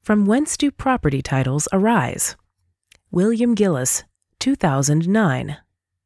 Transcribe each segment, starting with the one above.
From Whence Do Property Titles Arise? William Gillis, 2009.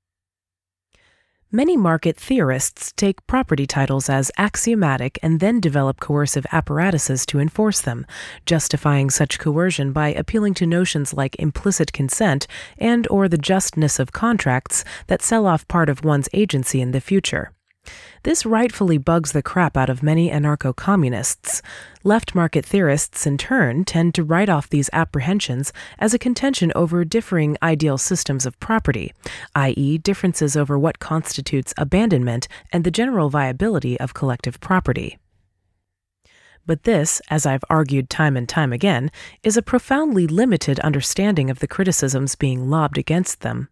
Many market theorists take property titles as axiomatic and then develop coercive apparatuses to enforce them, justifying such coercion by appealing to notions like implicit consent and/or the justness of contracts that sell off part of one's agency in the future. This rightfully bugs the crap out of many anarcho-communists. Left market theorists, in turn, tend to write off these apprehensions as a contention over differing ideal systems of property, i.e., differences over what constitutes abandonment and the general viability of collective property. But this, as I've argued time and time again, is a profoundly limited understanding of the criticisms being lobbed against them.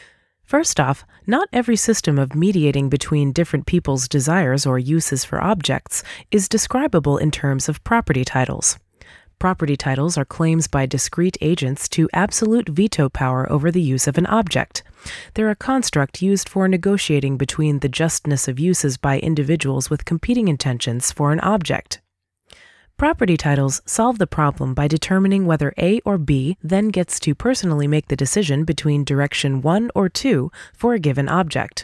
First off, not every system of mediating between different people's desires or uses for objects is describable in terms of property titles. Property titles are claims by discrete agents to absolute veto power over the use of an object. They're a construct used for negotiating between the justness of uses by individuals with competing intentions for an object. Property titles solve the problem by determining whether A or B then gets to personally make the decision between direction 1 or 2 for a given object.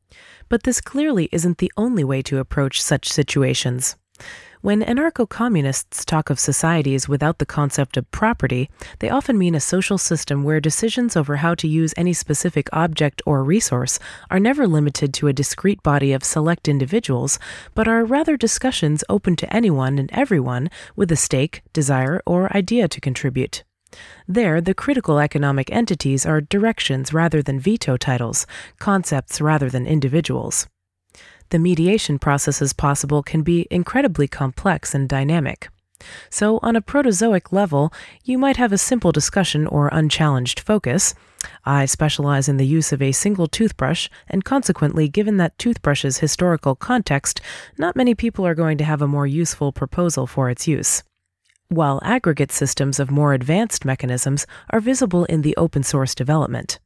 But this clearly isn't the only way to approach such situations. When anarcho-communists talk of societies without the concept of property, they often mean a social system where decisions over how to use any specific object or resource are never limited to a discrete body of select individuals, but are rather discussions open to anyone and everyone with a stake, desire, or idea to contribute. There, the critical economic entities are directions rather than veto titles, concepts rather than individuals. The mediation processes possible can be incredibly complex and dynamic. So, on a protozoic level, you might have a simple discussion or unchallenged focus. I specialize in the use of a single toothbrush, and consequently, given that toothbrush's historical context, not many people are going to have a more useful proposal for its use. While aggregate systems of more advanced mechanisms are visible in the open-source development.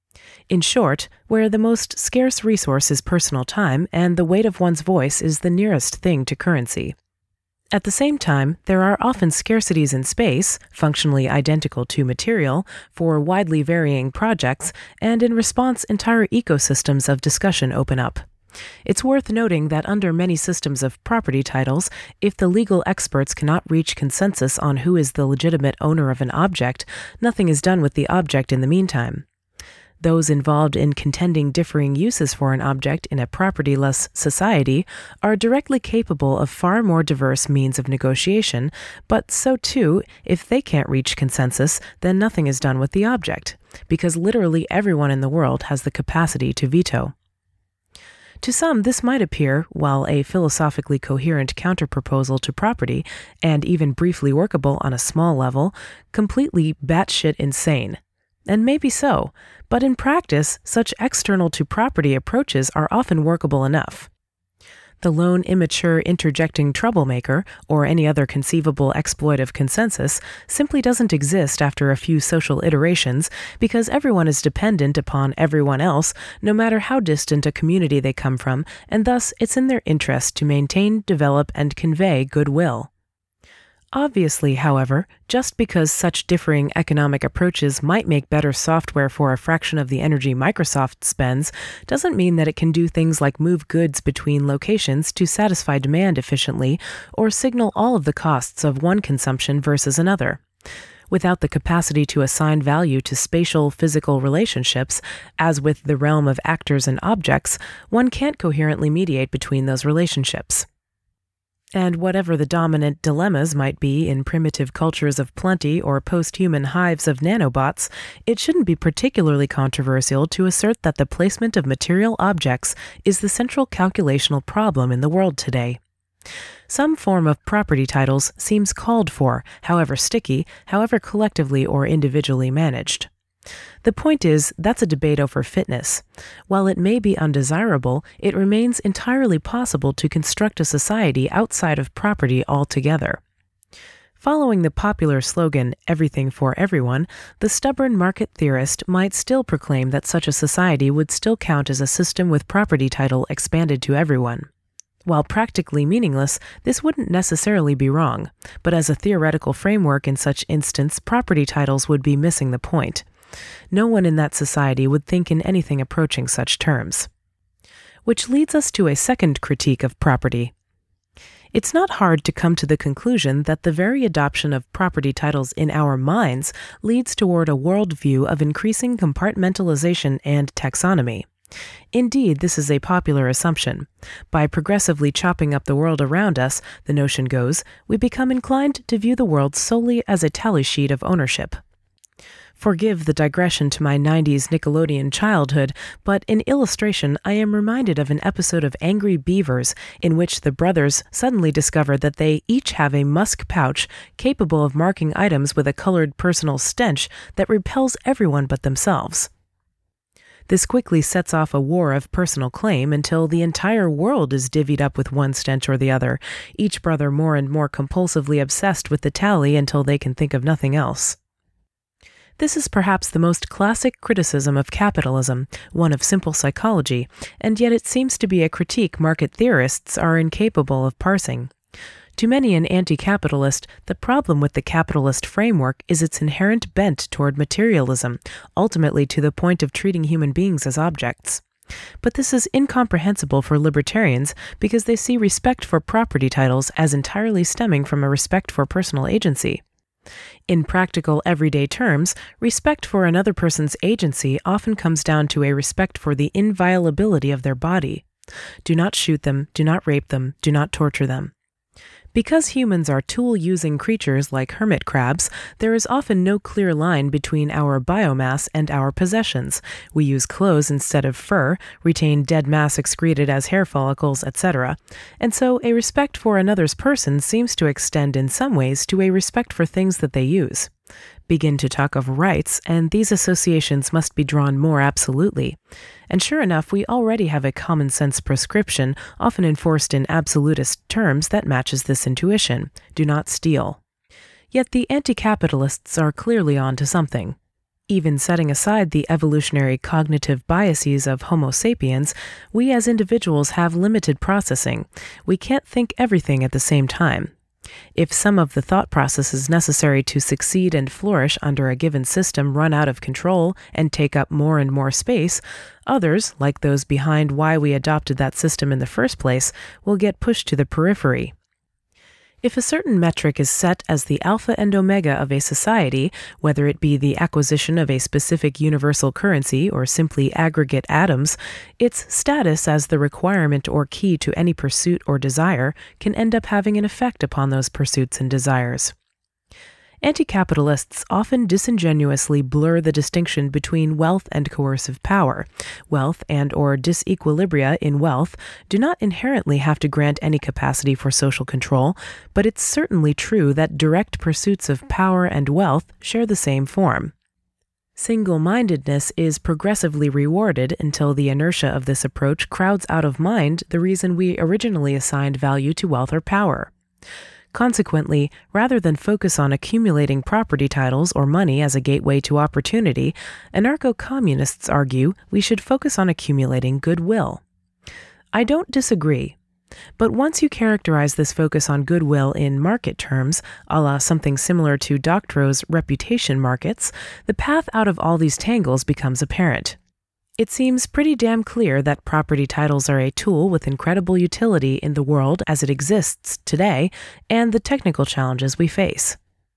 In short, where the most scarce resource is personal time and the weight of one's voice is the nearest thing to currency. At the same time, there are often scarcities in space, functionally identical to material, for widely varying projects, and in response, entire ecosystems of discussion open up. It's worth noting that under many systems of property titles, if the legal experts cannot reach consensus on who is the legitimate owner of an object, nothing is done with the object in the meantime. Those involved in contending differing uses for an object in a propertyless society are directly capable of far more diverse means of negotiation, but so too, if they can't reach consensus, then nothing is done with the object, because literally everyone in the world has the capacity to veto. To some, this might appear, while a philosophically coherent counterproposal to property, and even briefly workable on a small level, completely batshit insane. And maybe so, but in practice, such external-to-property approaches are often workable enough. The lone immature interjecting troublemaker, or any other conceivable exploit of consensus, simply doesn't exist after a few social iterations because everyone is dependent upon everyone else, no matter how distant a community they come from, and thus it's in their interest to maintain, develop, and convey goodwill. Obviously, however, just because such differing economic approaches might make better software for a fraction of the energy Microsoft spends, doesn't mean that it can do things like move goods between locations to satisfy demand efficiently or signal all of the costs of one consumption versus another. Without the capacity to assign value to spatial physical relationships, as with the realm of actors and objects, one can't coherently mediate between those relationships. And whatever the dominant dilemmas might be in primitive cultures of plenty or post-human hives of nanobots, it shouldn't be particularly controversial to assert that the placement of material objects is the central calculational problem in the world today. Some form of property titles seems called for, however sticky, however collectively or individually managed. The point is, that's a debate over fitness. While it may be undesirable, it remains entirely possible to construct a society outside of property altogether. Following the popular slogan, "everything for everyone," the stubborn market theorist might still proclaim that such a society would still count as a system with property title expanded to everyone. While practically meaningless, this wouldn't necessarily be wrong, but as a theoretical framework in such instance, property titles would be missing the point. No one in that society would think in anything approaching such terms. Which leads us to a second critique of property. It's not hard to come to the conclusion that the very adoption of property titles in our minds leads toward a worldview of increasing compartmentalization and taxonomy. Indeed, this is a popular assumption. By progressively chopping up the world around us, the notion goes, we become inclined to view the world solely as a tally sheet of ownership. Forgive the digression to my 90s Nickelodeon childhood, but in illustration I am reminded of an episode of Angry Beavers in which the brothers suddenly discover that they each have a musk pouch capable of marking items with a colored personal stench that repels everyone but themselves. This quickly sets off a war of personal claim until the entire world is divvied up with one stench or the other, each brother more and more compulsively obsessed with the tally until they can think of nothing else. This is perhaps the most classic criticism of capitalism, one of simple psychology, and yet it seems to be a critique market theorists are incapable of parsing. To many an anti-capitalist, the problem with the capitalist framework is its inherent bent toward materialism, ultimately to the point of treating human beings as objects. But this is incomprehensible for libertarians because they see respect for property titles as entirely stemming from a respect for personal agency. In practical, everyday terms, respect for another person's agency often comes down to a respect for the inviolability of their body. Do not shoot them, do not rape them, do not torture them. Because humans are tool-using creatures like hermit crabs, there is often no clear line between our biomass and our possessions. We use clothes instead of fur, retain dead mass excreted as hair follicles, etc. And so a respect for another's person seems to extend in some ways to a respect for things that they use. Begin to talk of rights, and these associations must be drawn more absolutely. And sure enough, we already have a common-sense prescription, often enforced in absolutist terms, that matches this intuition. Do not steal. Yet the anti-capitalists are clearly on to something. Even setting aside the evolutionary cognitive biases of Homo sapiens, we as individuals have limited processing. We can't think everything at the same time. If some of the thought processes necessary to succeed and flourish under a given system run out of control and take up more and more space, others, like those behind why we adopted that system in the first place, will get pushed to the periphery. If a certain metric is set as the alpha and omega of a society, whether it be the acquisition of a specific universal currency or simply aggregate atoms, its status as the requirement or key to any pursuit or desire can end up having an effect upon those pursuits and desires. Anti-capitalists often disingenuously blur the distinction between wealth and coercive power. Wealth and or disequilibria in wealth do not inherently have to grant any capacity for social control, but it's certainly true that direct pursuits of power and wealth share the same form. Single-mindedness is progressively rewarded until the inertia of this approach crowds out of mind the reason we originally assigned value to wealth or power. Consequently, rather than focus on accumulating property titles or money as a gateway to opportunity, anarcho-communists argue we should focus on accumulating goodwill. I don't disagree. But once you characterize this focus on goodwill in market terms, a la something similar to Doctorow's reputation markets, the path out of all these tangles becomes apparent. It seems pretty damn clear that property titles are a tool with incredible utility in the world as it exists today and the technical challenges we face.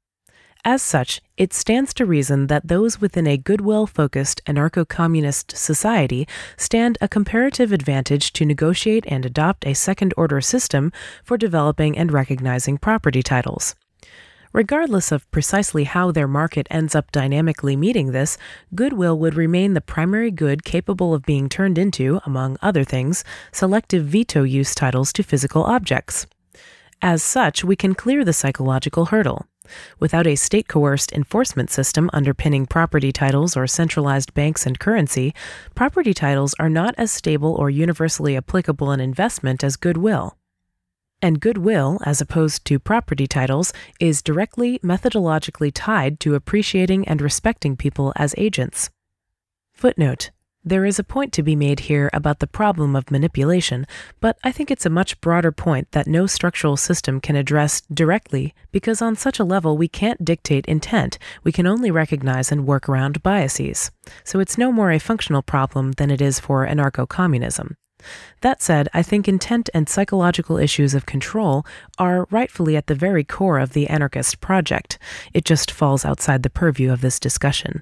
As such, it stands to reason that those within a goodwill-focused anarcho-communist society stand a comparative advantage to negotiate and adopt a second-order system for developing and recognizing property titles. Regardless of precisely how their market ends up dynamically meeting this, goodwill would remain the primary good capable of being turned into, among other things, selective veto use titles to physical objects. As such, we can clear the psychological hurdle. Without a state-coerced enforcement system underpinning property titles or centralized banks and currency, property titles are not as stable or universally applicable an investment as goodwill. And goodwill, as opposed to property titles, is directly methodologically tied to appreciating and respecting people as agents. Footnote: There is a point to be made here about the problem of manipulation, but I think it's a much broader point that no structural system can address directly because on such a level we can't dictate intent, we can only recognize and work around biases. So it's no more a functional problem than it is for anarcho-communism. That said, I think intent and psychological issues of control are rightfully at the very core of the anarchist project. It just falls outside the purview of this discussion.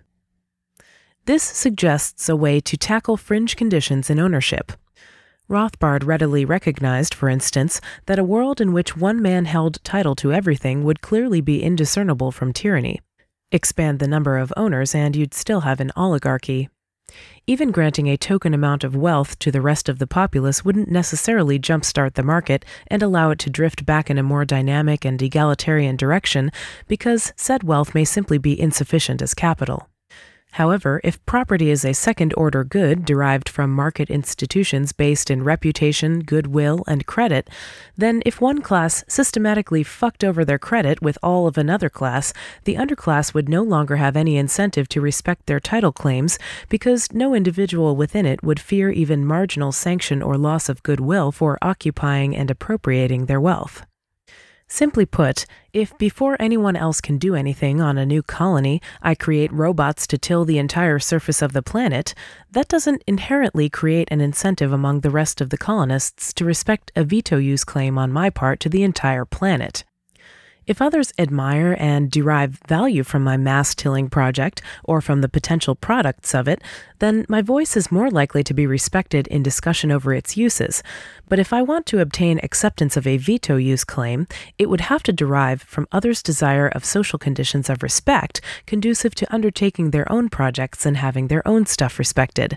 This suggests a way to tackle fringe conditions in ownership. Rothbard readily recognized, for instance, that a world in which one man held title to everything would clearly be indiscernible from tyranny. Expand the number of owners and you'd still have an oligarchy. Even granting a token amount of wealth to the rest of the populace wouldn't necessarily jumpstart the market and allow it to drift back in a more dynamic and egalitarian direction because said wealth may simply be insufficient as capital. However, if property is a second-order good derived from market institutions based in reputation, goodwill, and credit, then if one class systematically fucked over their credit with all of another class, the underclass would no longer have any incentive to respect their title claims because no individual within it would fear even marginal sanction or loss of goodwill for occupying and appropriating their wealth. Simply put, if before anyone else can do anything on a new colony, I create robots to till the entire surface of the planet, that doesn't inherently create an incentive among the rest of the colonists to respect a veto use claim on my part to the entire planet. If others admire and derive value from my mass-tilling project or from the potential products of it, then my voice is more likely to be respected in discussion over its uses. But if I want to obtain acceptance of a veto use claim, it would have to derive from others' desire of social conditions of respect conducive to undertaking their own projects and having their own stuff respected.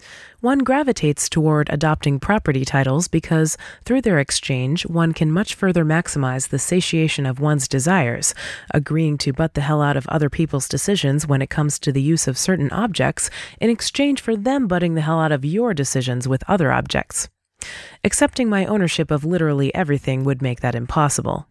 One gravitates toward adopting property titles because, through their exchange, one can much further maximize the satiation of one's desires, agreeing to butt the hell out of other people's decisions when it comes to the use of certain objects, in exchange for them butting the hell out of your decisions with other objects. Accepting my ownership of literally everything would make that impossible.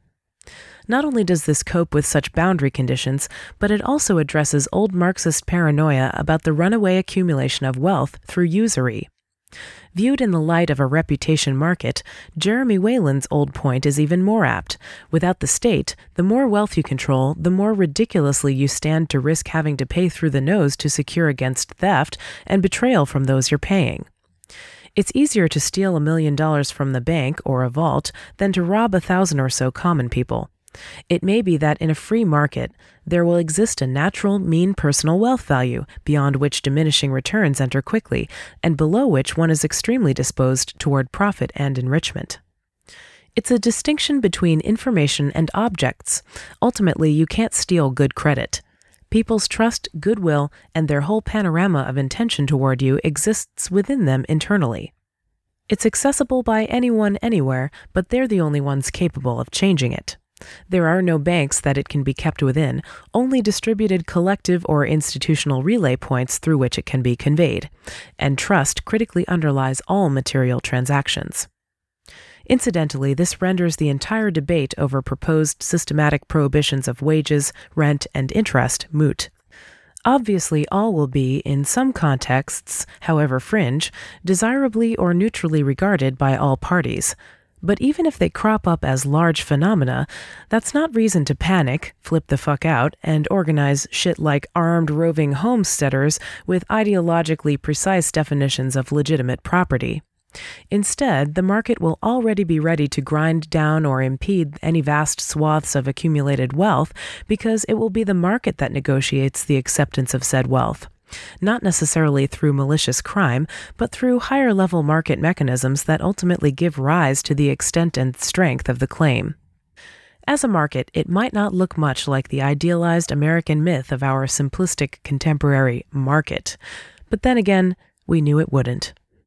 Not only does this cope with such boundary conditions, but it also addresses old Marxist paranoia about the runaway accumulation of wealth through usury. Viewed in the light of a reputation market, Jeremy Whalen's old point is even more apt. Without the state, the more wealth you control, the more ridiculously you stand to risk having to pay through the nose to secure against theft and betrayal from those you're paying. It's easier to steal $1 million from the bank or a vault than to rob 1,000 or so common people. It may be that in a free market, there will exist a natural mean personal wealth value, beyond which diminishing returns enter quickly, and below which one is extremely disposed toward profit and enrichment. It's a distinction between information and objects. Ultimately, you can't steal good credit. People's trust, goodwill, and their whole panorama of intention toward you exists within them internally. It's accessible by anyone anywhere, but they're the only ones capable of changing it. There are no banks that it can be kept within, only distributed collective or institutional relay points through which it can be conveyed, and trust critically underlies all material transactions. Incidentally, this renders the entire debate over proposed systematic prohibitions of wages, rent, and interest moot. Obviously, all will be, in some contexts, however fringe, desirably or neutrally regarded by all parties. But even if they crop up as large phenomena, that's not reason to panic, flip the fuck out, and organize shit like armed roving homesteaders with ideologically precise definitions of legitimate property. Instead, the market will already be ready to grind down or impede any vast swaths of accumulated wealth because it will be the market that negotiates the acceptance of said wealth. Not necessarily through malicious crime, but through higher-level market mechanisms that ultimately give rise to the extent and strength of the claim. As a market, it might not look much like the idealized American myth of our simplistic contemporary market. But then again, we knew it wouldn't.